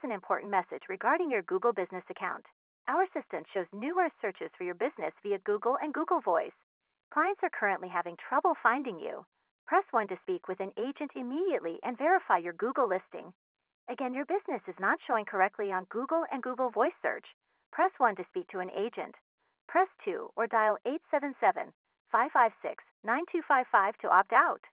an important message regarding your Google Business account. Our assistant shows numerous searches for your business via Google and Google Voice. Clients are currently having trouble finding you. Press 1 to speak with an agent immediately and verify your Google listing. Again, your business is not showing correctly on Google and Google Voice search. Press 1 to speak to an agent. Press 2 or dial 877-556-9255 to opt out.